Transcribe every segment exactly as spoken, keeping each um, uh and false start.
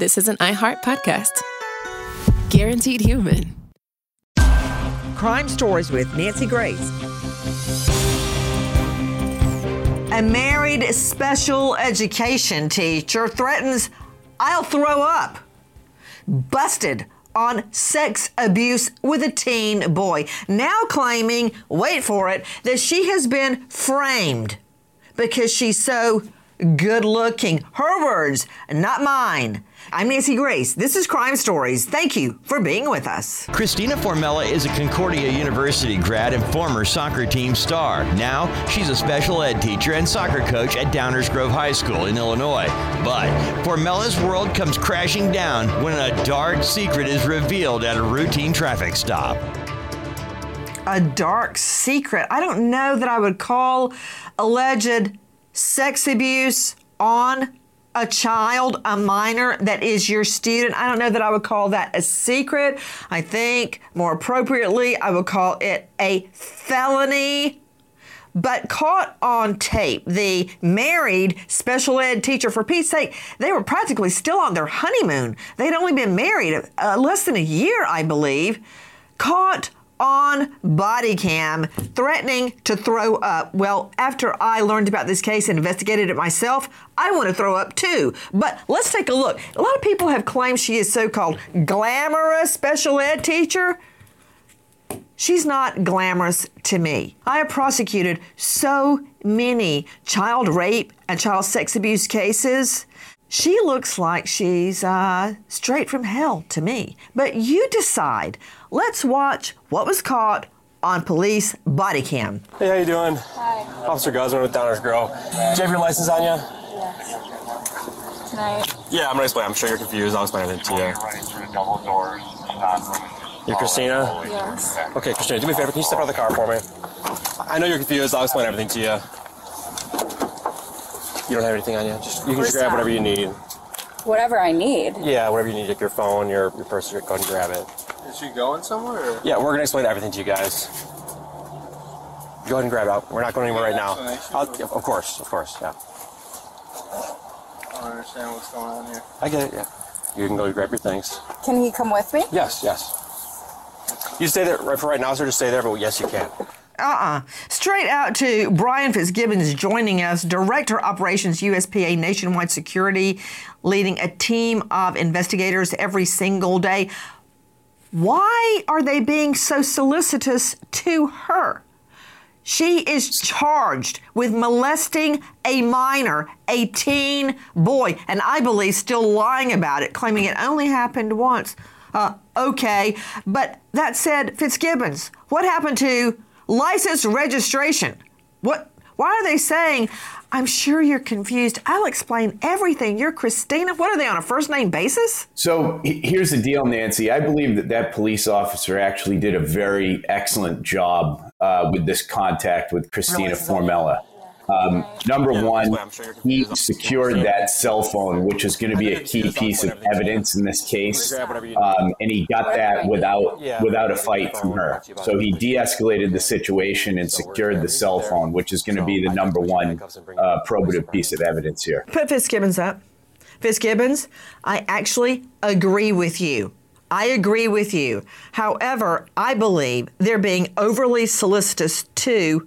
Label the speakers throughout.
Speaker 1: this is an iHeart podcast. Guaranteed human.
Speaker 2: Crime Stories with Nancy Grace. A married special education teacher threatens, "I'll throw up." Busted on sex abuse with a teen boy. Now claiming, wait for it, that she has been framed because she's so good looking. Her words, not mine. I'm Nancy Grace. This is Crime Stories. Thank you for being with us.
Speaker 3: Christina Formella is a Concordia University grad and former soccer team star. Now, she's a special ed teacher and soccer coach at Downers Grove High School in Illinois. But Formella's world comes crashing down when a dark secret is revealed at a routine traffic stop.
Speaker 2: A dark secret? I don't know that I would call alleged sex abuse on a child, a minor that is your student. I don't know that I would call that a secret. I think more appropriately, I would call it a felony. But caught on tape, the married special ed teacher, for Pete's sake, they were practically still on their honeymoon. They'd only been married uh, less than a year, I believe. Caught on body cam, threatening to throw up. Well, after I learned about this case and investigated it myself, I want to throw up too. But let's take a look. A lot of people have claimed she is so-called glamorous special ed teacher. She's not glamorous to me. I have prosecuted so many child rape and child sex abuse cases. She looks like she's uh, straight from hell to me. But you decide. Let's watch what was caught on police body cam.
Speaker 4: Hey, how you doing?
Speaker 5: Hi.
Speaker 4: Officer Guzman with Downers Grove. Do you have your license on you?
Speaker 5: Yes. Tonight?
Speaker 4: Yeah, I'm gonna explain. I'm sure you're confused. I'll explain it to you. You're Christina?
Speaker 5: Yes.
Speaker 4: Okay, Christina, do me a favor. Can you step out of the car for me? I know you're confused. I'll explain everything to you. You don't have anything on you? Just, you can just grab whatever you need.
Speaker 5: Whatever I need?
Speaker 4: Yeah, whatever you need. Like your phone, your, your purse, go ahead and grab it.
Speaker 6: Is she going somewhere? Or?
Speaker 4: Yeah, we're gonna explain everything to you guys. Go ahead and grab it. We're not going anywhere right now. I'll, of course, of course, yeah.
Speaker 6: I don't understand what's going on here.
Speaker 4: I get it, yeah. You can go grab your things.
Speaker 5: Can he come with me?
Speaker 4: Yes, yes. You stay there right for right now, sir. Just stay there, but yes, you can.
Speaker 2: Uh-uh. Straight out to Brian Fitzgibbons joining us, Director Operations U S P A Nationwide Security, leading a team of investigators every single day. Why are they being so solicitous to her? She is charged with molesting a minor, a teen boy, and I believe still lying about it, claiming it only happened once. Uh, okay, but that said, Fitzgibbons, what happened to license registration? What? Why are they saying, I'm sure you're confused. I'll explain everything. You're Christina. What are they on a first name basis?
Speaker 7: So here's the deal, Nancy. I believe that that police officer actually did a very excellent job uh, with this contact with Christina Formella. Um, number one, he secured that cell phone, which is going to be a key piece of evidence in this case, um, and he got that without without a fight from her. So he de-escalated the situation and secured the cell phone, which is going to be the number one uh, probative piece of evidence here.
Speaker 2: Put Fitzgibbons up. Fitzgibbons, I actually agree with you. I agree with you. However, I believe they're being overly solicitous to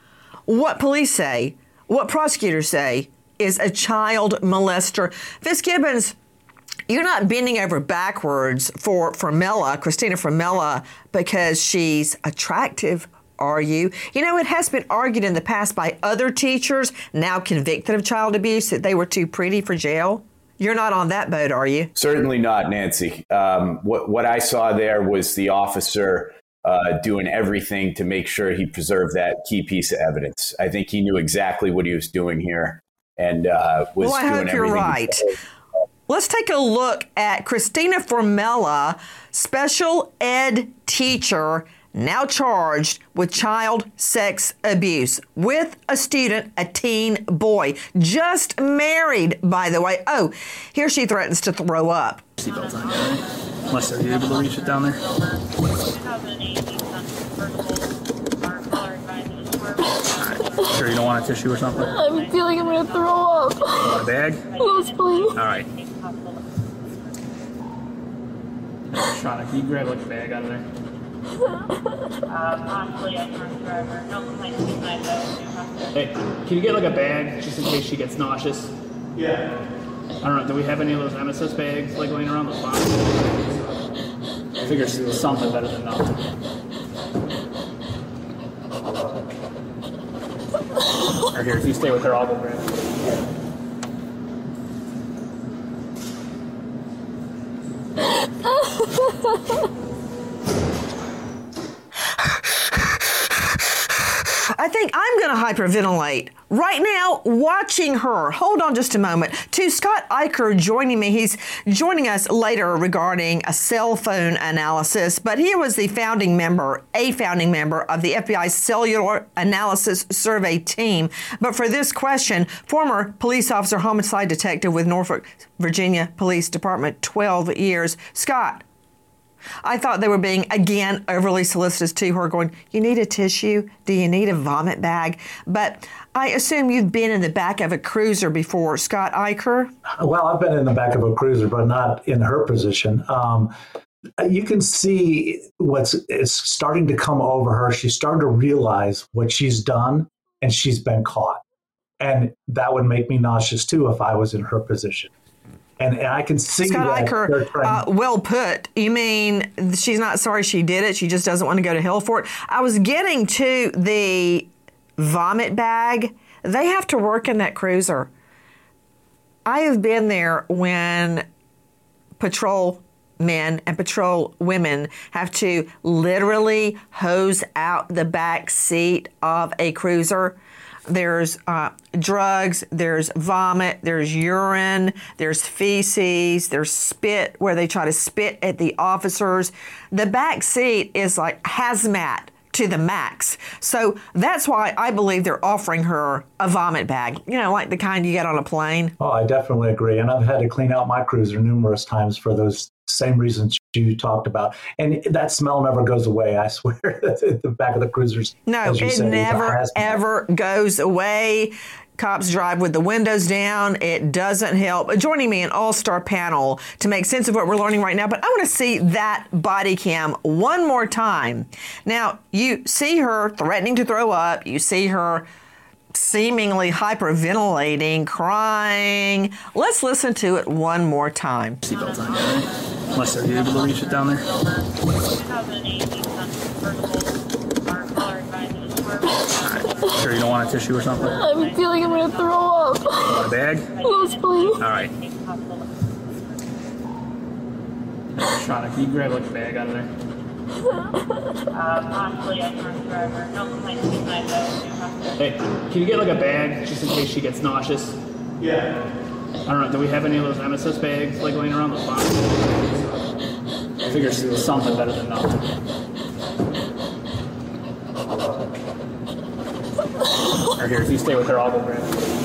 Speaker 2: what police say, what prosecutors say, is a child molester. Fitzgibbons, you're not bending over backwards for Formella, Christina Formella, because she's attractive, are you? You know, it has been argued in the past by other teachers, now convicted of child abuse, that they were too pretty for jail. You're not on that boat, are you?
Speaker 7: Certainly not, Nancy. Um, what, what I saw there was the officer Uh, doing everything to make sure he preserved that key piece of evidence. I think he knew exactly what he was doing here and uh, was
Speaker 2: well, I
Speaker 7: doing
Speaker 2: hope you're
Speaker 7: everything.
Speaker 2: right. Let's take a look at Christina Formella, special ed teacher, now charged with child sex abuse with a student, a teen boy, just married, by the way. Oh, here she threatens to throw up.
Speaker 8: Seatbelts on, right? Unless are you able to reach it down there? Right. Sure you don't want a tissue or something?
Speaker 5: I feel like I'm gonna throw up.
Speaker 8: You want a bag?
Speaker 5: Yes, please.
Speaker 8: All right. Shauna, can you grab like a bag out of there?
Speaker 9: Uh, possibly a drunk driver. No complaints tonight, though.
Speaker 8: Hey, can you get like a bag just in case she gets nauseous?
Speaker 6: Yeah.
Speaker 8: I don't know, do we have any of those Emesis bags like laying around those boxes? I figure something better than nothing. Or here, if you stay with her, I'll go grab it.
Speaker 2: I think I'm going to hyperventilate right now watching her. Hold on just a moment. To Scott Eicher joining me. He's joining us later regarding a cell phone analysis, but he was the founding member, a founding member of the F B I Cellular Analysis Survey team. But for this question, former police officer, homicide detective with Norfolk, Virginia Police Department, twelve years. Scott, I thought they were being, again, overly solicitous to her, going, you need a tissue? Do you need a vomit bag? But I assume you've been in the back of a cruiser before, Scott Eicher?
Speaker 10: Well, I've been in the back of a cruiser, but not in her position. Um, you can see what's it's starting to come over her. She's starting to realize what she's done, and she's been caught. And that would make me nauseous, too, if I was in her position. And, and I can see
Speaker 2: Scott
Speaker 10: that
Speaker 2: Eicher, uh, well put. You mean she's not sorry she did it. She just doesn't want to go to hell for it. I was getting to the vomit bag. They have to work in that cruiser. I have been there when patrol men and patrol women have to literally hose out the back seat of a cruiser. There's uh, drugs, there's vomit, there's urine, there's feces, there's spit where they try to spit at the officers. The back seat is like hazmat to the max. So that's why I believe they're offering her a vomit bag, you know, like the kind you get on a plane.
Speaker 10: Oh, I definitely agree. And I've had to clean out my cruiser numerous times for those same reasons you talked about. And that smell never goes away, I swear. At the back of the cruisers.
Speaker 2: No, it
Speaker 10: say,
Speaker 2: never, ever goes away. Cops drive with the windows down. It doesn't help. Joining me, an all-star panel to make sense of what we're learning right now. But I want to see that body cam one more time. Now, you see her threatening to throw up. You see her seemingly hyperventilating, crying. Let's listen to it one more time.
Speaker 8: Seatbelt on, right? Unless they're able to reach it down there. Alright, sure you don't want a tissue or something?
Speaker 11: I'm feeling I'm gonna throw up.
Speaker 8: Want a bag?
Speaker 11: Yes, please.
Speaker 8: Alright. Shauna, can you grab like a bag out of there?
Speaker 9: Uh, possibly a drunk driver. No complaints tonight, though.
Speaker 8: Hey, can you get like a bag just in case she gets nauseous?
Speaker 6: Yeah.
Speaker 8: I don't know, do we have any of those Emesis bags like laying around those boxes? I figure something better than nothing. Or here, if you stay with her, I'll go grab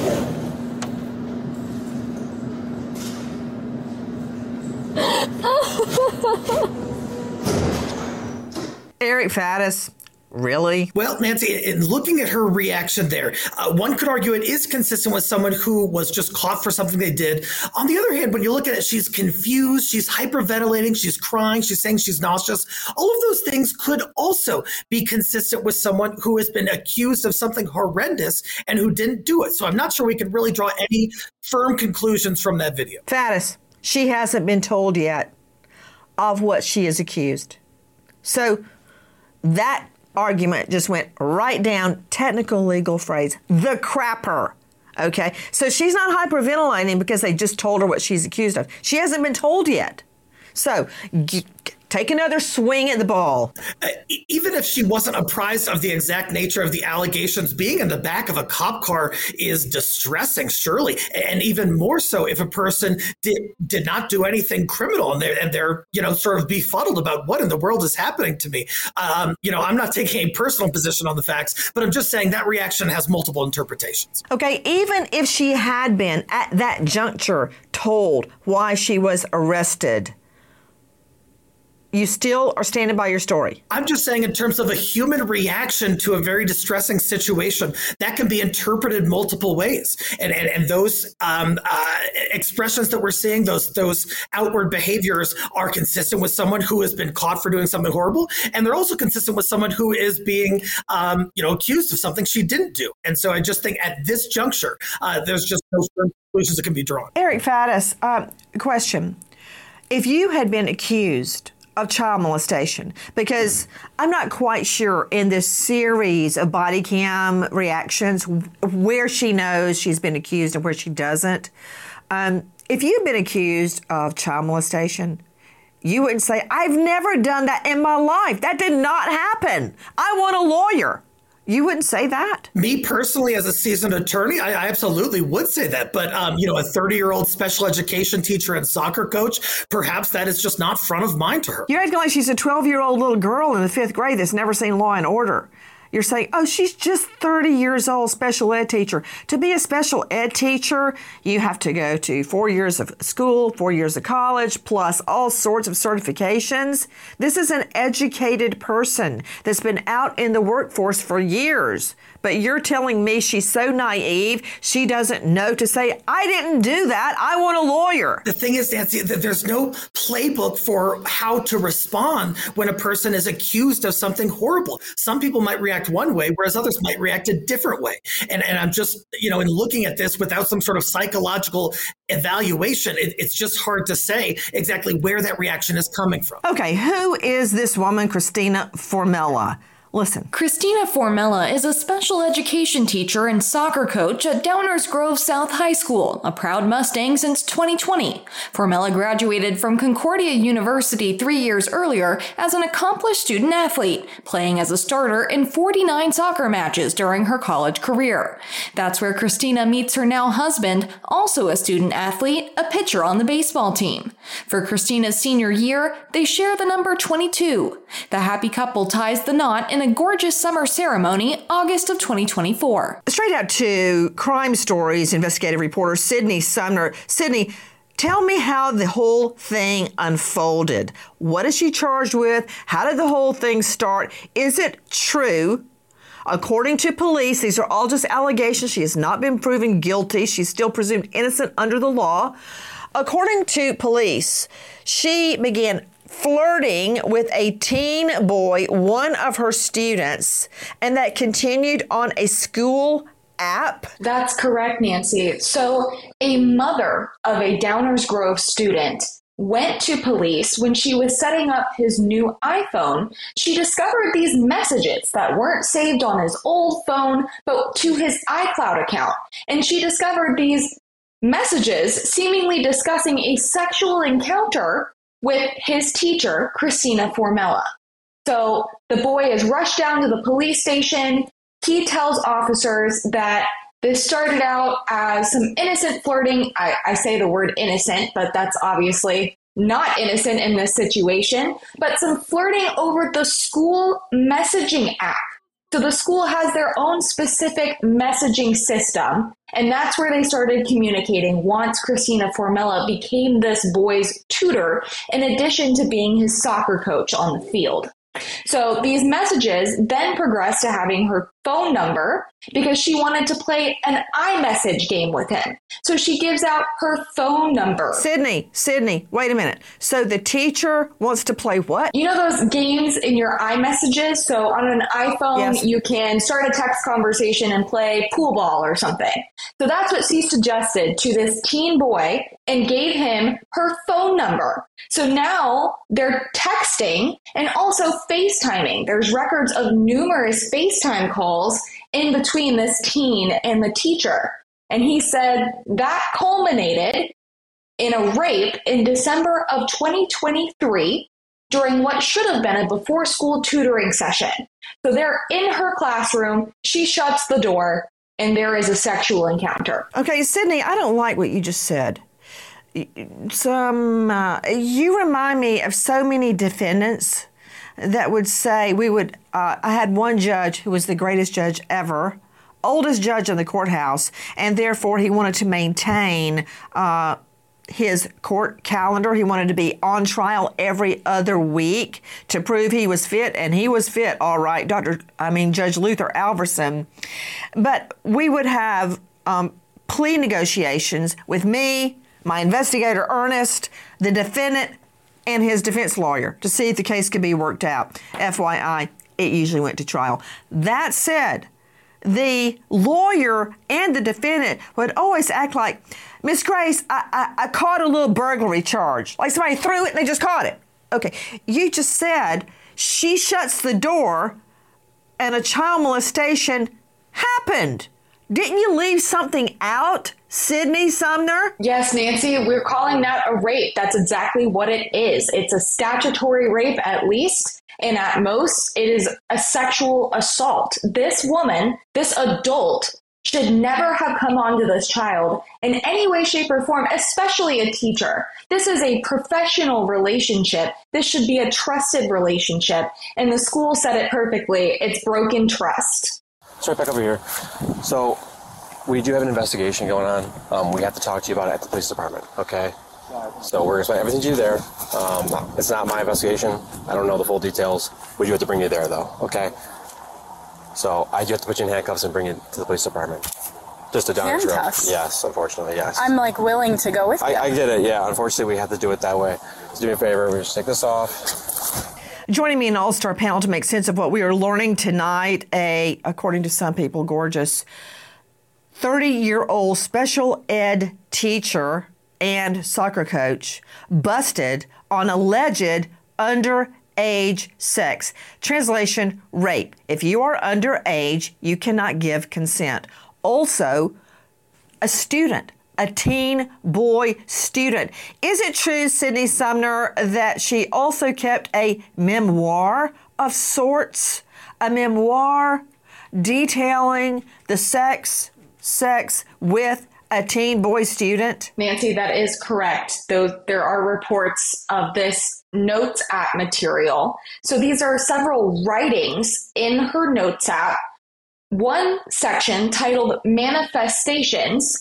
Speaker 2: it. Eric Faddis. Really?
Speaker 12: Well, Nancy, in looking at her reaction there, uh, one could argue it is consistent with someone who was just caught for something they did. On the other hand, when you look at it, she's confused, she's hyperventilating, she's crying, she's saying she's nauseous. All of those things could also be consistent with someone who has been accused of something horrendous and who didn't do it. So I'm not sure we can really draw any firm conclusions from that video.
Speaker 2: Faddis, she hasn't been told yet of what she is accused. So that argument just went right down, technical legal phrase, the crapper. Okay, so she's not hyperventilating because they just told her what she's accused of. She hasn't been told yet. So g- take another swing at the ball.
Speaker 12: Uh, even if she wasn't apprised of the exact nature of the allegations, being in the back of a cop car is distressing, surely. And even more so if a person did did not do anything criminal and they're, and they're you know, sort of befuddled about what in the world is happening to me. Um, you know, I'm not taking a personal position on the facts, but I'm just saying that reaction has multiple interpretations.
Speaker 2: Okay, even if she had been at that juncture told why she was arrested, You still are standing by your story.
Speaker 12: I'm just saying in terms of a human reaction to a very distressing situation, that can be interpreted multiple ways. And and, and those um, uh, expressions that we're seeing, those those outward behaviors are consistent with someone who has been caught for doing something horrible. And they're also consistent with someone who is being, um, you know, accused of something she didn't do. And so I just think at this juncture, uh, there's just no conclusions that can be drawn.
Speaker 2: Eric Faddis, uh, question. If you had been accused of child molestation, because I'm not quite sure in this series of body cam reactions where she knows she's been accused and where she doesn't. Um, if you've been accused of child molestation, you wouldn't say, I've never done that in my life. That did not happen. I want a lawyer. You wouldn't say that?
Speaker 12: Me personally, as a seasoned attorney, I, I absolutely would say that. But, um, you know, a thirty-year-old special education teacher and soccer coach, perhaps that is just not front of mind to her.
Speaker 2: You're acting like she's a twelve-year-old little girl in the fifth grade that's never seen Law and Order. You're saying, oh, she's just thirty years old, special ed teacher. To be a special ed teacher, you have to go to four years of school, four years of college, plus all sorts of certifications. This is an educated person that's been out in the workforce for years. But you're telling me she's so naive, she doesn't know to say, I didn't do that. I want a lawyer.
Speaker 12: The thing is, Nancy, that there's no playbook for how to respond when a person is accused of something horrible. Some people might react one way, whereas others might react a different way. And, and I'm just, you know, in looking at this without some sort of psychological evaluation, it, it's just hard to say exactly where that reaction is coming from.
Speaker 2: Okay, who is this woman, Christina Formella? Listen.
Speaker 13: Christina Formella is a special education teacher and soccer coach at Downers Grove South High School, a proud Mustang since twenty twenty. Formella graduated from Concordia University three years earlier as an accomplished student athlete, playing as a starter in forty-nine soccer matches during her college career. That's where Christina meets her now husband, also a student athlete, a pitcher on the baseball team. For Christina's senior year, they share the number twenty-two. The happy couple ties the knot in a gorgeous summer ceremony, August of twenty twenty-four.
Speaker 2: Straight out to Crime Stories investigative reporter Sydney Sumner. Sydney, tell me how the whole thing unfolded. What is she charged with? How did the whole thing start? Is it true? According to police, these are all just allegations. She has not been proven guilty. She's still presumed innocent under the law. According to police, she began flirting with a teen boy, one of her students, and that continued on a school app?
Speaker 14: That's correct, Nancy. So a mother of a Downers Grove student went to police when she was setting up his new iPhone. She discovered these messages that weren't saved on his old phone, but to his iCloud account. And she discovered these messages seemingly discussing a sexual encounter with his teacher, Christina Formella. So the boy is rushed down to the police station. He tells officers that this started out as some innocent flirting. I, I say the word innocent, but that's obviously not innocent in this situation, but some flirting over the school messaging app. So the school has their own specific messaging system, and that's where they started communicating once Christina Formella became this boy's tutor, in addition to being his soccer coach on the field. So these messages then progressed to having her phone number because she wanted to play an iMessage game with him. So she gives out her phone number.
Speaker 2: Sydney, Sydney, wait a minute. So the teacher wants to play what?
Speaker 14: You know those games in your iMessages? So on an iPhone, yes, you can start a text conversation and play pool ball or something. So that's what she suggested to this teen boy and gave him her phone number. So now they're texting and also FaceTiming. There's records of numerous FaceTime calls in between this teen and the teacher. And he said that culminated in a rape in December of twenty twenty-three during what should have been a before-school tutoring session. So they're in her classroom, she shuts the door, and there is a sexual encounter.
Speaker 2: Okay, Sydney, I don't like what you just said. Some, uh, you remind me of so many defendants that would say we would, uh, I had one judge who was the greatest judge ever, oldest judge in the courthouse, and therefore he wanted to maintain uh, his court calendar. He wanted to be on trial every other week to prove he was fit, and he was fit, all right, Doctor I mean, Judge Luther Alverson. But we would have um, plea negotiations with me, my investigator Ernest, the defendant, and his defense lawyer to see if the case could be worked out. F Y I, it usually went to trial. That said, the lawyer and the defendant would always act like, Miss Grace, I, I, I caught a little burglary charge. Like somebody threw it and they just caught it. Okay, you just said she shuts the door and a child molestation happened. Didn't you leave something out, Sydney Sumner?
Speaker 14: Yes, Nancy, we're calling that a rape. That's exactly what it is. It's a statutory rape at least, and at most, it is a sexual assault. This woman, this adult, should never have come onto this child in any way, shape, or form, especially a teacher. This is a professional relationship. This should be a trusted relationship. And the school said it perfectly. It's broken trust.
Speaker 4: Let's right back over here. So we do have an investigation going on. Um, we have to talk to you about it at the police department, okay? So we're going to explain everything to you there. Um, it's not my investigation. I don't know the full details. We do have to bring you there, though, okay? So I do have to put you in handcuffs and bring you to the police department. Just a down drill.
Speaker 5: Handcuffs?
Speaker 4: Yes, unfortunately, yes.
Speaker 5: I'm like willing to go with you.
Speaker 4: I, I get it, yeah. Unfortunately, we have to do it that way. So do me a favor. We just take this off.
Speaker 2: Joining me in an all-star panel to make sense of what we are learning tonight, a, according to some people, gorgeous thirty-year-old special ed teacher and soccer coach busted on alleged underage sex. Translation, rape. If you are underage, you cannot give consent. Also, a student, a teen boy student. Is it true, Sydney Sumner, that she also kept a memoir of sorts? A memoir detailing the sex, sex with a teen boy student?
Speaker 14: Nancy, that is correct. Those, there are reports of this notes app material. So these are several writings in her notes app. One section titled Manifestations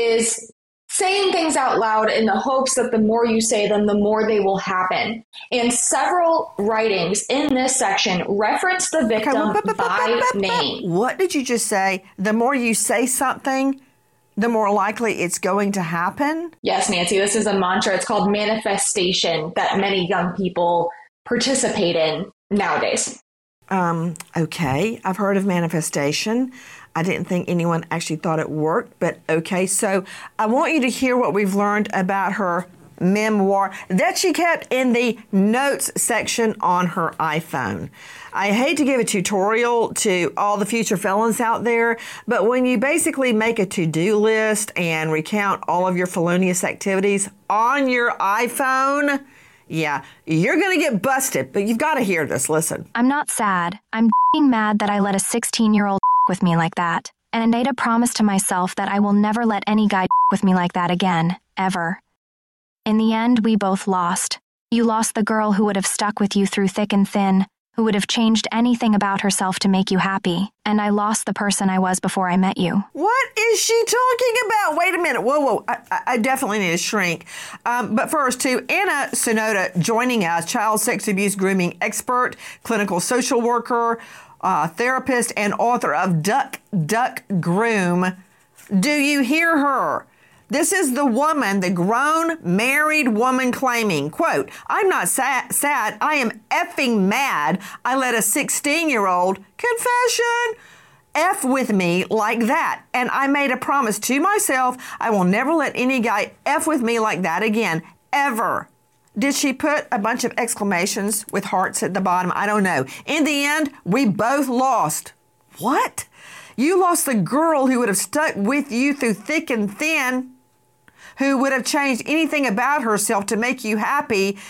Speaker 14: is saying things out loud in the hopes that the more you say them, the more they will happen. And several writings in this section reference the victim
Speaker 2: Okay,
Speaker 14: by name.
Speaker 2: What did you just say? The more you say something, the more likely it's going to happen?
Speaker 14: Yes, Nancy, this is a mantra. It's called manifestation that many young people participate in nowadays.
Speaker 2: Um, okay, I've heard of manifestation. I didn't think anyone actually thought it worked, but okay. So I want you to hear what we've learned about her memoir that she kept in the notes section on her iPhone. I hate to give a tutorial to all the future felons out there, but when you basically make a to-do list and recount all of your felonious activities on your iPhone, yeah, you're going to get busted, but you've got to hear this. Listen.
Speaker 15: I'm not sad. I'm f***ing mad that I let a sixteen-year-old with me like that. And I made a promise to myself that I will never let any guy with me like that again, ever. In the end, we both lost. You lost the girl who would have stuck with you through thick and thin, who would have changed anything about herself to make you happy. And I lost the person I was before I met you.
Speaker 2: What is she talking about? Wait a minute. Whoa, whoa. I, I definitely need to shrink. Um, but first, to Anna Sonoda joining us, child sex abuse grooming expert, clinical social worker, uh, therapist, and author of Duck, Duck, Groom. Do you hear her? This is the woman, the grown, married woman claiming, quote, I'm not sad, sad, I am effing mad I let a sixteen-year-old, confession, F with me like that. And I made a promise to myself I will never let any guy F with me like that again, ever. Did she put a bunch of exclamations with hearts at the bottom? I don't know. In the end, we both lost. What? You lost the girl who would have stuck with you through thick and thin, who would have changed anything about herself to make you happy.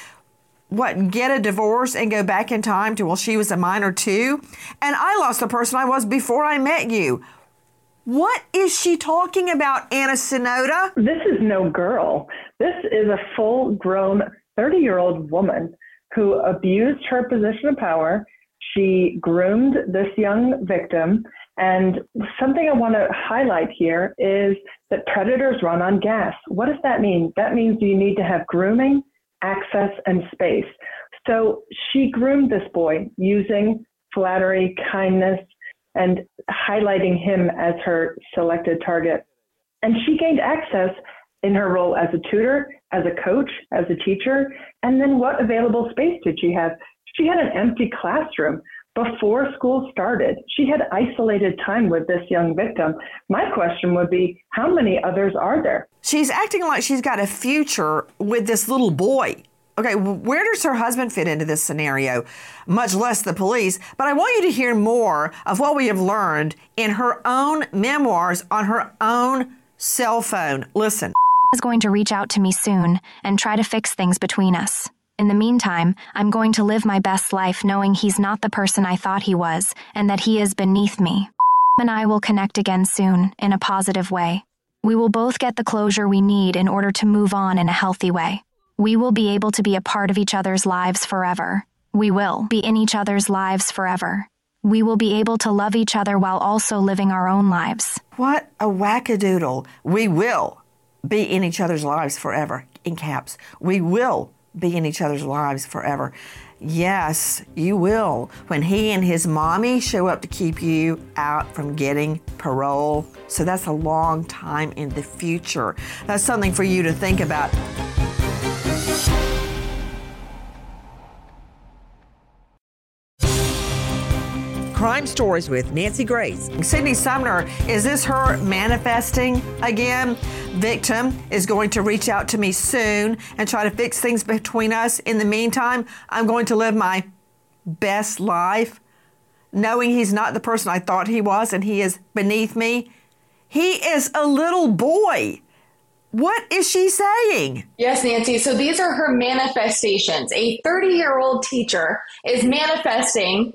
Speaker 2: What, get a divorce and go back in time to, well, she was a minor too? And I lost the person I was before I met you. What is she talking about, Anna Sonoda?
Speaker 16: This is no girl. This is a full-grown thirty-year-old woman who abused her position of power. She groomed this young victim, And something I want to highlight here is that predators run on gas. What does that mean? That means you need to have grooming, access, and space. So she groomed this boy using flattery, kindness, and highlighting him as her selected target. And she gained access in her role as a tutor, as a coach, as a teacher. And then what available space did she have? She had an empty classroom. Before school started, she had isolated time with this young victim. My question would be, how many others are there?
Speaker 2: She's acting like she's got a future with this little boy. Okay, where does her husband fit into this scenario? Much less the police. But I want you to hear more of what we have learned in her own memoirs on her own cell phone. Listen.
Speaker 15: Is going to reach out to me soon and try to fix things between us. In the meantime, I'm going to live my best life knowing he's not the person I thought he was and that he is beneath me. And I will connect again soon in a positive way. We will both get the closure we need in order to move on in a healthy way. We will be able to be a part of each other's lives forever. We will be in each other's lives forever. We will be able to love each other while also living our own lives.
Speaker 2: What a wackadoodle. We will be in each other's lives forever. In caps. We will be in each other's lives forever. Yes, you will. When he and his mommy show up to keep you out from getting parole. So that's a long time in the future. That's something for you to think about. Crime Stories with Nancy Grace. Sydney Sumner, is this her manifesting again? Victim is going to reach out to me soon and try to fix things between us. In the meantime, I'm going to live my best life, knowing he's not the person I thought he was and he is beneath me. He is a little boy. What is she saying?
Speaker 14: Yes, Nancy. So these are her manifestations. A thirty-year-old teacher is manifesting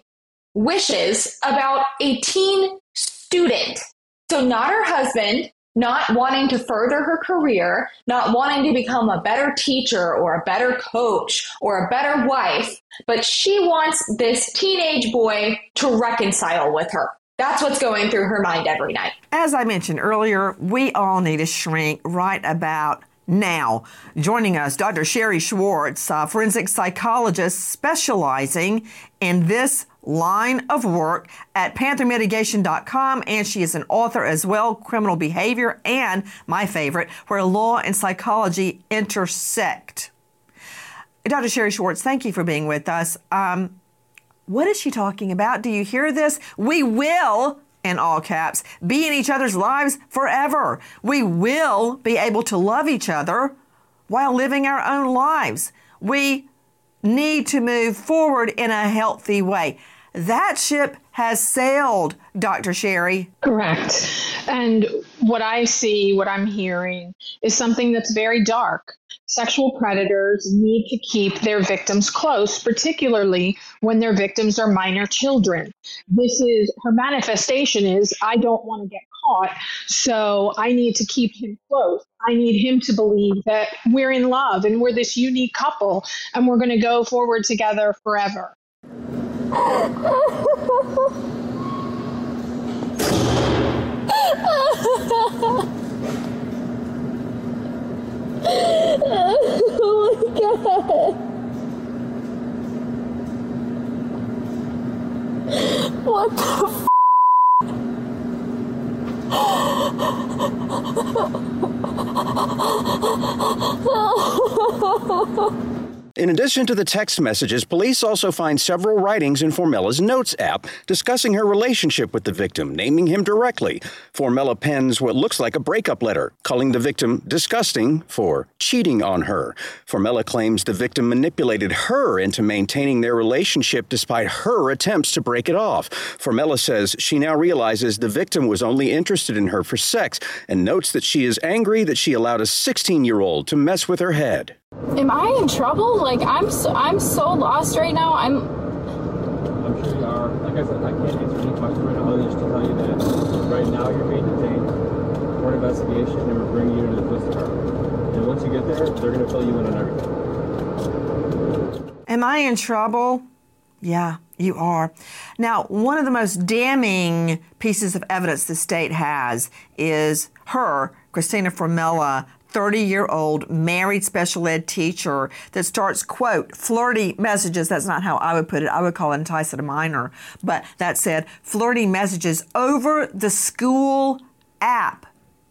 Speaker 14: wishes about a teen student. So not her husband, not wanting to further her career, not wanting to become a better teacher or a better coach or a better wife, but she wants this teenage boy to reconcile with her. That's what's going through her mind every night.
Speaker 2: As I mentioned earlier, we all need a shrink right about now. Joining us, Doctor Sherry Schwartz, a forensic psychologist specializing in this line of work at panther mitigation dot com, and she is an author as well, Criminal Behavior, and my favorite, Where Law and Psychology Intersect. Doctor Sherry Schwartz, thank you for being with us. Um, what is she talking about? Do you hear this? We will, in all caps, be in each other's lives forever. We will be able to love each other while living our own lives. We need to move forward in a healthy way. That ship has sailed, Doctor Sherry.
Speaker 17: Correct. And what I see, what I'm hearing, is something that's very dark. Sexual predators need to keep their victims close, particularly when their victims are minor children. This is, her manifestation is, I don't want to get caught, so I need to keep him close. I need him to believe that we're in love and we're this unique couple and we're going to go forward together forever.
Speaker 11: Oh my God. What the f***?
Speaker 18: In addition to the text messages, police also find several writings in Formella's Notes app discussing her relationship with the victim, naming him directly. Formella pens what looks like a breakup letter, calling the victim disgusting for cheating on her. Formella claims the victim manipulated her into maintaining their relationship despite her attempts to break it off. Formella says she now realizes the victim was only interested in her for sex and notes that she is angry that she allowed a sixteen-year-old to mess with her head.
Speaker 11: Am I in trouble? Like, I'm so, I'm so lost right now. I'm...
Speaker 6: I'm sure you are. Like I said, I can't answer any question right now other than just to tell you that right now you're being detained for an investigation and we're bringing you to the police department. And once you get there, they're going to fill you in on everything.
Speaker 2: Am I in trouble? Yeah, you are. Now, one of the most damning pieces of evidence the state has is her, Christina Formella, thirty-year-old married special ed teacher that starts, quote, flirty messages. That's not how I would put it. I would call it entice a minor. But that said, flirty messages over the school app.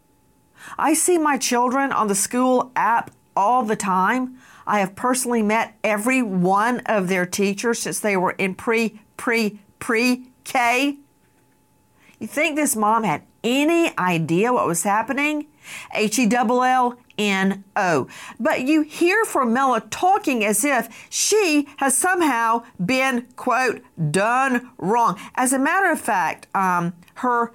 Speaker 2: I see my children on the school app all the time. I have personally met every one of their teachers since they were in pre, pre, pre-K. You think this mom had any idea what was happening? H E L L N O. But you hear Formella talking as if she has somehow been, quote, done wrong. As a matter of fact, um, her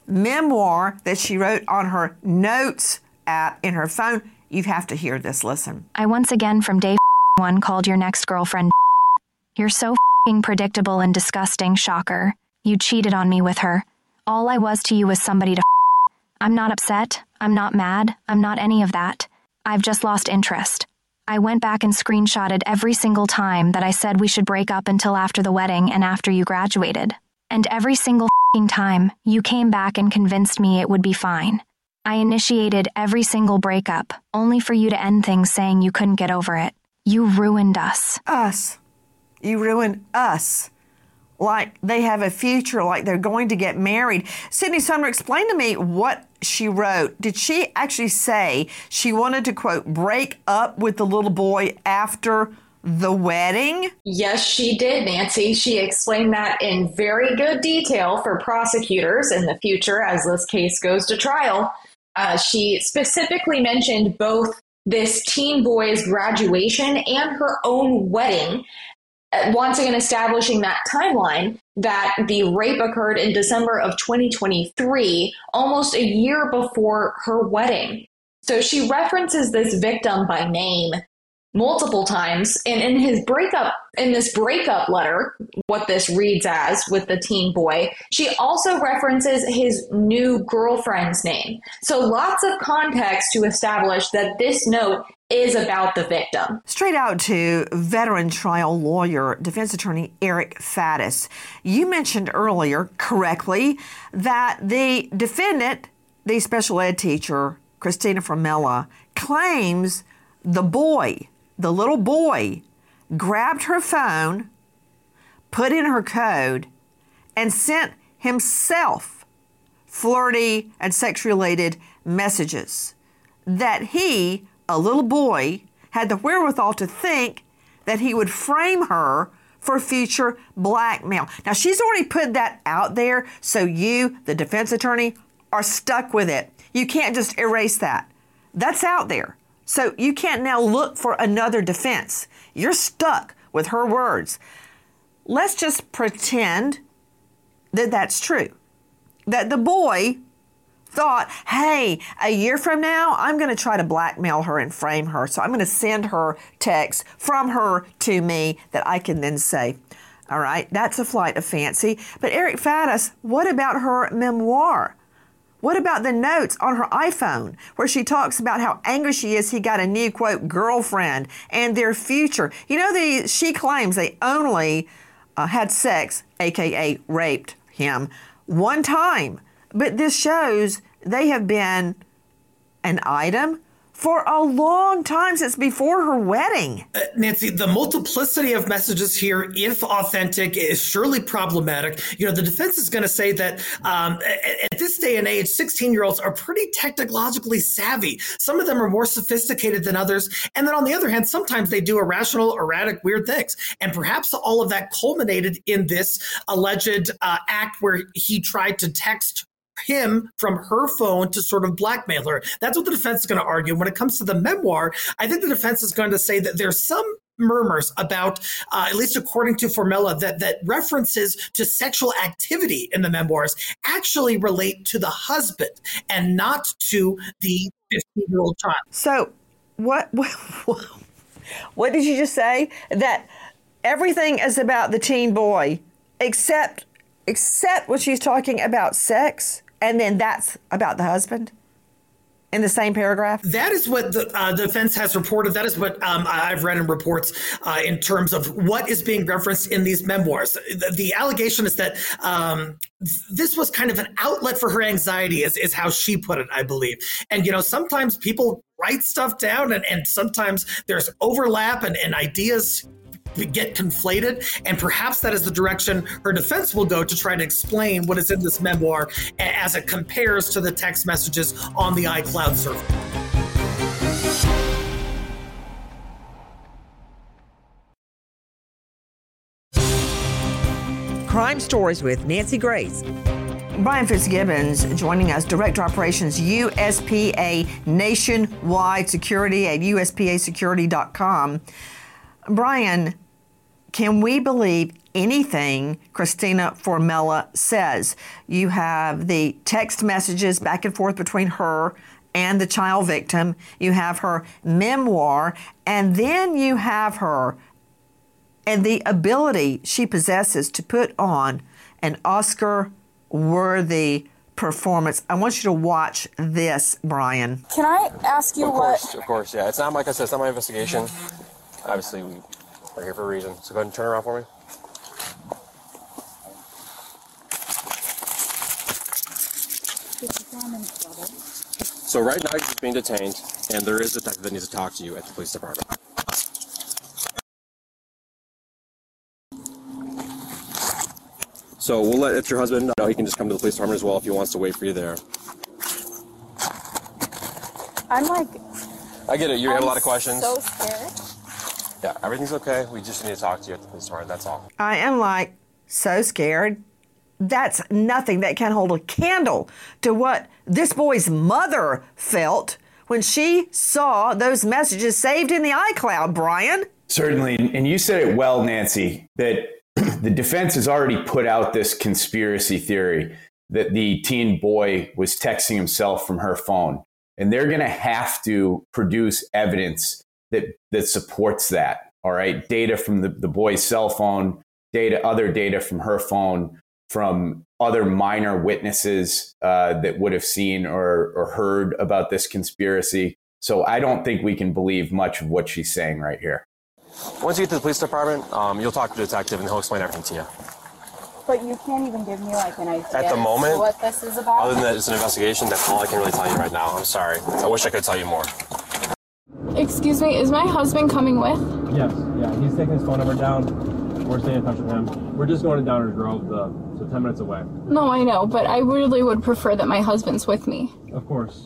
Speaker 2: memoir that she wrote on her notes app in her phone, you have to hear this. Listen.
Speaker 15: I once again from day one called your next girlfriend. You're so predictable and disgusting, shocker. You cheated on me with her. All I was to you was somebody to I'm not upset. I'm not mad. I'm not any of that. I've just lost interest. I went back and screenshotted every single time that I said we should break up until after the wedding and after you graduated. And every single time, you came back and convinced me it would be fine. I initiated every single breakup, only for you to end things saying you couldn't get over it. You ruined us.
Speaker 2: Us. You ruined us. Like they have a future, like they're going to get married. Sydney Sumner, explain to me what she wrote. Did she actually say she wanted to, quote, break up with the little boy after the wedding?
Speaker 14: Yes, she did, Nancy. She explained that in very good detail for prosecutors in the future as this case goes to trial. Uh, she specifically mentioned both this teen boy's graduation and her own wedding, once again establishing that timeline that the rape occurred in December of twenty twenty-three, almost a year before her wedding. So she references this victim by name multiple times, and in his breakup, in this breakup letter, what this reads as with the teen boy, she also references his new girlfriend's name. So lots of context to establish that this note is about the victim.
Speaker 2: Straight out to veteran trial lawyer, defense attorney Eric Faddis. You mentioned earlier, correctly, that the defendant, the special ed teacher, Christina Formella, claims the boy, the little boy, grabbed her phone, put in her code, and sent himself flirty and sex-related messages that he, a little boy, had the wherewithal to think that he would frame her for future blackmail. Now, she's already put that out there, so you, the defense attorney, are stuck with it. You can't just erase that. That's out there. So you can't now look for another defense. You're stuck with her words. Let's just pretend that that's true. That the boy thought, hey, a year from now, I'm going to try to blackmail her and frame her. So I'm going to send her texts from her to me that I can then say. All right, that's a flight of fancy. But Eric Faddis, what about her memoir? What about the notes on her iPhone where she talks about how angry she is he got a new, quote, girlfriend and their future? You know, they, she claims they only uh, had sex, a k a raped him, one time. But this shows they have been an item for a long time, since before her wedding.
Speaker 12: Uh, Nancy, the multiplicity of messages here, if authentic, is surely problematic. You know, the defense is going to say that um, at, at this day and age, sixteen-year-olds are pretty technologically savvy. Some of them are more sophisticated than others. And then on the other hand, sometimes they do irrational, erratic, weird things. And perhaps all of that culminated in this alleged uh, act where he tried to text him from her phone to sort of blackmail her. That's what the defense is going to argue. When it comes to the memoir, I think the defense is going to say that there's some murmurs about, uh, at least according to Formella, that, that references to sexual activity in the memoirs actually relate to the husband and not to the fifteen-year-old child.
Speaker 2: So what, what, what did you just say? That everything is about the teen boy except, except when she's talking about sex? And then that's about the husband? in the same paragraph?
Speaker 12: That is what the uh, defense has reported. That is what um, I've read in reports uh, in terms of what is being referenced in these memoirs. The, the allegation is that um, this was kind of an outlet for her anxiety, is, is how she put it, I believe. And, you know, sometimes people write stuff down and, and sometimes there's overlap and, and ideas get conflated, and perhaps that is the direction her defense will go to try to explain what is in this memoir as it compares to the text messages on the iCloud server.
Speaker 2: Crime Stories with Nancy Grace. Brian Fitzgibbons joining us, Director Operations U S P A Nationwide Security at U S P A security dot com. Brian, can we believe anything Christina Formella says? You have the text messages back and forth between her and the child victim. You have her memoir, and then you have her and the ability she possesses to put on an Oscar-worthy performance. I want you to watch this, Brian.
Speaker 5: Can I ask you
Speaker 4: of
Speaker 5: what?
Speaker 4: Course, of course, yeah. It's not, like I said, it's not my investigation. Obviously, we, we're here for a reason. So go ahead and turn around for me. So right now he's being detained, and there is a detective that needs to talk to you at the police department. So we'll let if your husband know, he can just come to the police department as well if he wants to wait for you there.
Speaker 5: I'm like.
Speaker 4: I get it. You
Speaker 5: I'm
Speaker 4: have a lot of questions.
Speaker 5: So scared.
Speaker 4: Yeah, everything's okay. We just need to talk to you at the police department. That's all.
Speaker 2: I am like so scared. That's nothing that can hold a candle to what this boy's mother felt when she saw those messages saved in the iCloud, Brian.
Speaker 7: Certainly. And you said it well, Nancy, that the defense has already put out this conspiracy theory that the teen boy was texting himself from her phone. And they're going to have to produce evidence that, that supports that. All right. Data from the, the boy's cell phone, data, other data from her phone, from other minor witnesses uh, that would have seen or, or heard about this conspiracy. So I don't think we can believe much of what she's saying right here.
Speaker 4: Once you get to the police department, um, you'll talk to the detective and he'll explain everything to you.
Speaker 5: But you can't even give me like an idea
Speaker 4: At the moment,
Speaker 5: what this is about?
Speaker 4: Other than that it's an investigation, that's all I can really tell you right now. I'm sorry. I wish I could tell you more.
Speaker 11: Excuse me, is my husband coming with?
Speaker 6: Yes, yeah, he's taking his phone number down. We're staying in touch with him. We're just going to Downers Grove, the, so ten minutes away.
Speaker 11: No, I know, but I really would prefer that my husband's with me.
Speaker 6: Of course.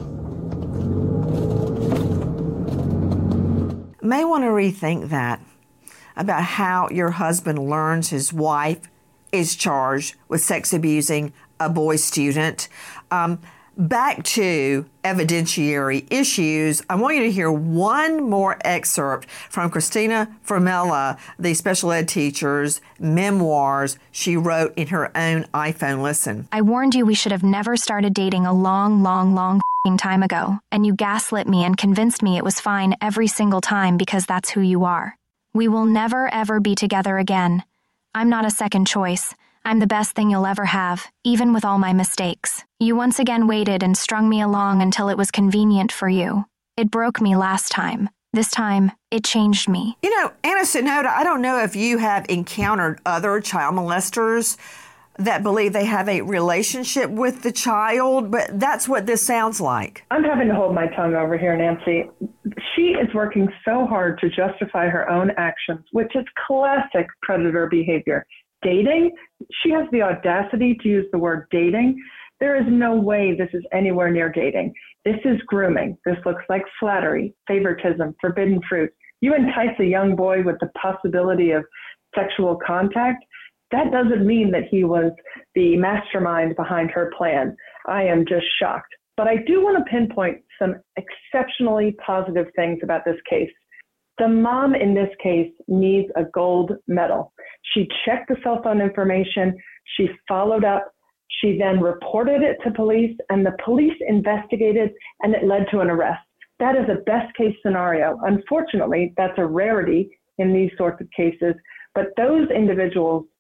Speaker 2: May want to rethink that about how your husband learns his wife is charged with sex abusing a boy student. Um, back to evidentiary issues, I want you to hear one more excerpt from Christina Formella, the special ed teacher's memoirs she wrote in her own iPhone. Listen.
Speaker 15: I warned you we should have never started dating a long, long, long time ago, and you gaslit me and convinced me it was fine every single time because that's who you are. We will never, ever be together again. I'm not a second choice. I'm the best thing you'll ever have, even with all my mistakes. You once again waited and strung me along until it was convenient for you. It broke me last time. This time, it changed me.
Speaker 2: You know, Anna Sonoda, I don't know if you have encountered other child molesters that believe they have a relationship with the child, but that's what this sounds like.
Speaker 16: I'm having to hold my tongue over here, Nancy. She is working so hard to justify her own actions, which is classic predator behavior. Dating, she has the audacity to use the word dating. There is no way this is anywhere near dating. This is grooming. This looks like flattery, favoritism, forbidden fruit. You entice a young boy with the possibility of sexual contact. That doesn't mean that he was the mastermind behind her plan. I am just shocked. But I do want to pinpoint some exceptionally positive things about this case. The mom in this case needs a gold medal. She checked the cell phone information. She followed up. She then reported it to police, and the police investigated, and it led to an arrest. That is a best case scenario. Unfortunately, that's a rarity in these sorts of cases. But those individuals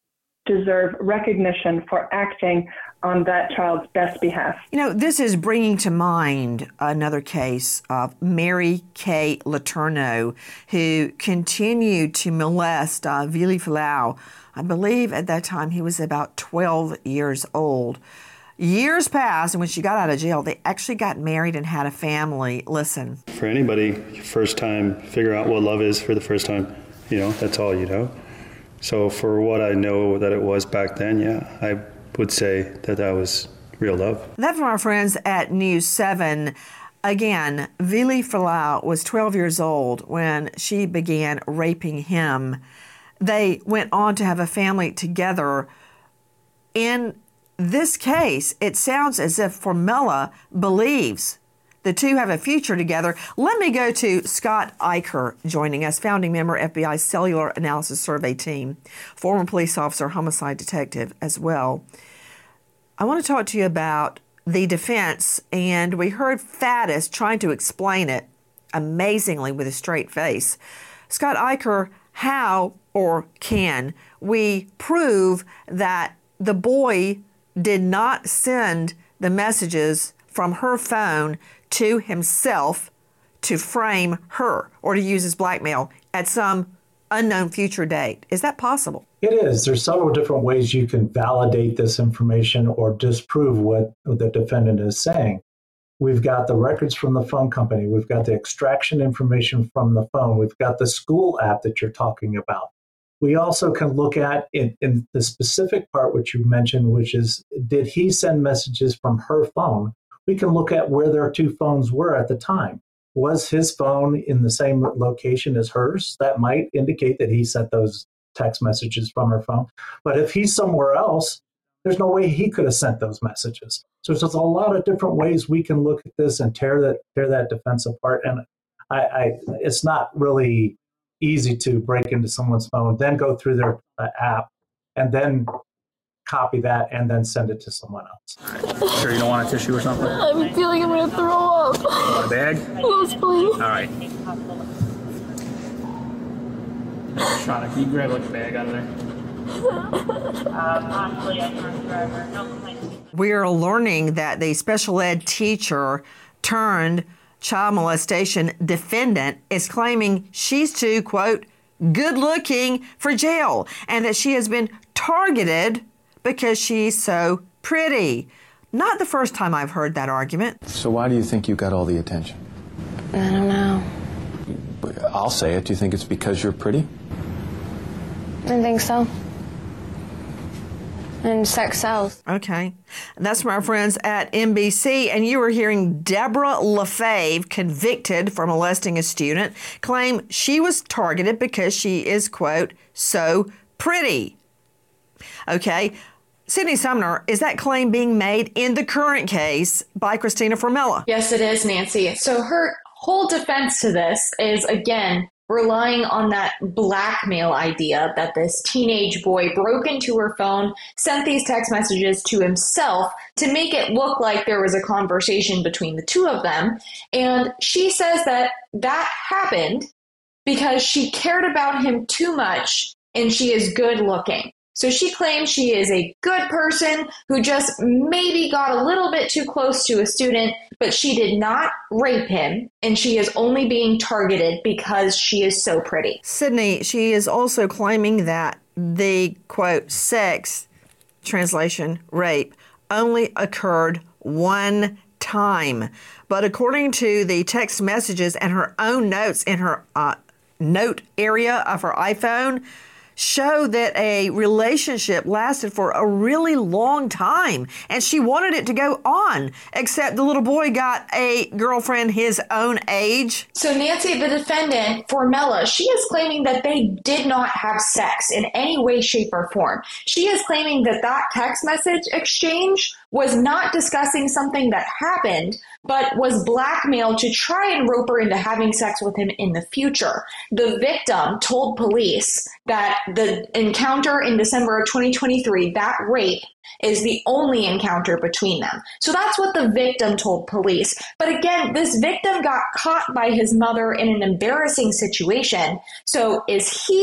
Speaker 16: deserve recognition for acting on that child's best behalf.
Speaker 2: You know, this is bringing to mind another case of Mary Kay Letourneau, who continued to molest uh, Vili Fualaau. I believe at that time he was about twelve years old. Years passed, and when she got out of jail, they actually got married and had a family. Listen.
Speaker 19: For anybody, first time, figure out what love is for the first time. You know, that's all you know. So for what I know that it was back then, yeah, I would say that that was real love.
Speaker 2: That from our friends at News seven. Again, Vili Fualaau was twelve years old when she began raping him. They went on to have a family together. In this case, it sounds as if Formella believes the two have a future together. Let me go to Scott Eicher joining us, founding member, F B I Cellular Analysis Survey Team, former police officer, homicide detective as well. I want to talk to you about the defense, and we heard Faddis trying to explain it amazingly with a straight face. Scott Eicher, how or can we prove that the boy did not send the messages from her phone to himself to frame her or to use as blackmail at some unknown future date? Is that possible?
Speaker 10: It is. There's several different ways you can validate this information or disprove what the defendant is saying. We've got the records from the phone company. We've got the extraction information from the phone. We've got the school app that you're talking about. We also can look at in, in the specific part which you mentioned, which is, did he send messages from her phone? We can look at where their two phones were at the time. Was his phone in the same location as hers? That might indicate that he sent those text messages from her phone. But if he's somewhere else, there's no way he could have sent those messages. So there's a lot of different ways we can look at this and tear that tear that defense apart. And I, I it's not really easy to break into someone's phone, then go through their uh, app, and then copy that and then send it to someone else.
Speaker 8: Sure you don't want a tissue or something?
Speaker 11: I'm feeling I'm gonna throw up.
Speaker 8: You want a bag?
Speaker 11: Yes, please.
Speaker 8: All right. Shauna, can you grab like a bag out of there?
Speaker 9: Um, honestly, I can't driver. No complaints.
Speaker 2: We are learning that the special ed teacher turned child molestation defendant is claiming she's too, quote, good looking for jail, and that she has been targeted because she's so pretty. Not the first time I've heard that argument.
Speaker 20: So why do you think you got all the attention?
Speaker 11: I don't know.
Speaker 20: I'll say it. Do you think it's because you're pretty?
Speaker 11: I think so. And sex sells.
Speaker 2: Okay. And that's from our friends at N B C. And you were hearing Deborah LaFave, convicted for molesting a student, claim she was targeted because she is, quote, so pretty. Okay. Sydney Sumner, is that claim being made in the current case by Christina Formella?
Speaker 14: Yes, it is, Nancy. So her whole defense to this is, again, relying on that blackmail idea that this teenage boy broke into her phone, sent these text messages to himself to make it look like there was a conversation between the two of them. And she says that that happened because she cared about him too much and she is good looking. So she claims she is a good person who just maybe got a little bit too close to a student, but she did not rape him, and she is only being targeted because she is so pretty.
Speaker 2: Sydney, she is also claiming that the, quote, sex, translation, rape, only occurred one time. But according to the text messages and her own notes in her uh, note area of her iPhone, show that a relationship lasted for a really long time, and she wanted it to go on, except the little boy got a girlfriend his own age.
Speaker 14: So Nancy, the defendant, Formella, she is claiming that they did not have sex in any way, shape, or form. She is claiming that that text message exchange was not discussing something that happened, but was blackmailed to try and rope her into having sex with him in the future. The victim told police that the encounter in December of twenty twenty-three, that rape, is the only encounter between them. So that's what the victim told police. But again, this victim got caught by his mother in an embarrassing situation. So is he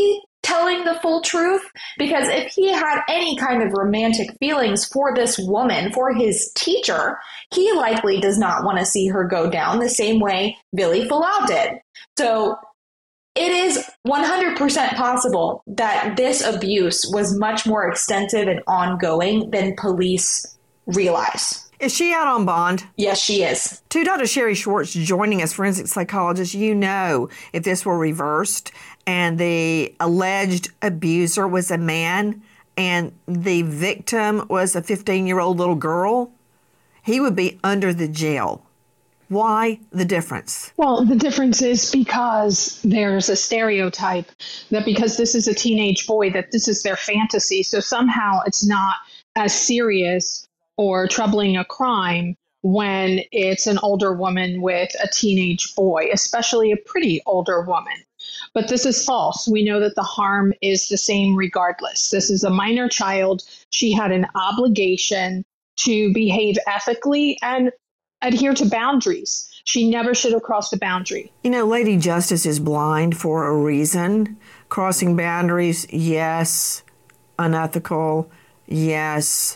Speaker 14: telling the full truth, because if he had any kind of romantic feelings for this woman, for his teacher, he likely does not want to see her go down the same way Vili Fualaau did. So it is one hundred percent possible that this abuse was much more extensive and ongoing than police realize.
Speaker 2: Is she out on bond?
Speaker 14: Yes, she is.
Speaker 2: To Doctor Sherry Schwartz joining us, forensic psychologist, you know, if this were reversed and the alleged abuser was a man and the victim was a fifteen-year-old little girl, he would be under the jail. Why the difference?
Speaker 17: Well, the difference is because there's a stereotype that because this is a teenage boy, that this is their fantasy. So somehow it's not as serious or troubling a crime when it's an older woman with a teenage boy, especially a pretty older woman. But this is false. We know that the harm is the same regardless. This is a minor child. She had an obligation to behave ethically and adhere to boundaries. She never should have crossed a boundary.
Speaker 2: You know, Lady Justice is blind for a reason. Crossing boundaries, yes. Unethical, yes.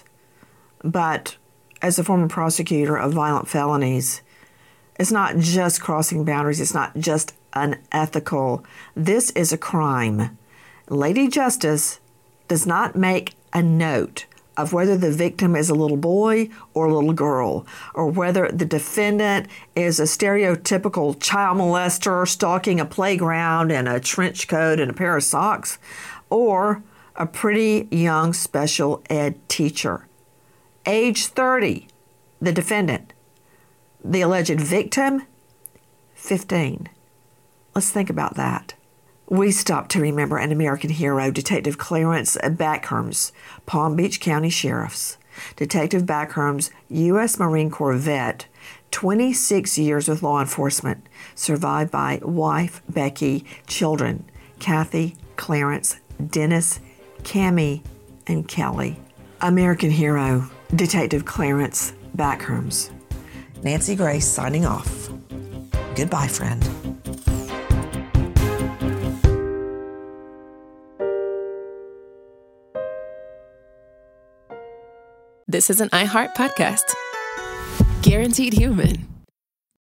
Speaker 2: But as a former prosecutor of violent felonies, it's not just crossing boundaries. It's not just unethical. This is a crime. Lady Justice does not make a note of whether the victim is a little boy or a little girl, or whether the defendant is a stereotypical child molester stalking a playground in a trench coat and a pair of socks, or a pretty young special ed teacher. Age thirty, the defendant. The alleged victim, fifteen. Let's think about that. We stop to remember an American hero, Detective Clarence Backhurst, Palm Beach County Sheriff's. Detective Backhurst, U S Marine Corps vet, twenty-six years with law enforcement, survived by wife, Becky, children, Kathy, Clarence, Dennis, Cammie, and Kelly. American hero, Detective Clarence Backhurst. Nancy Grace signing off. Goodbye, friend.
Speaker 1: This is an iHeart podcast. Guaranteed Human.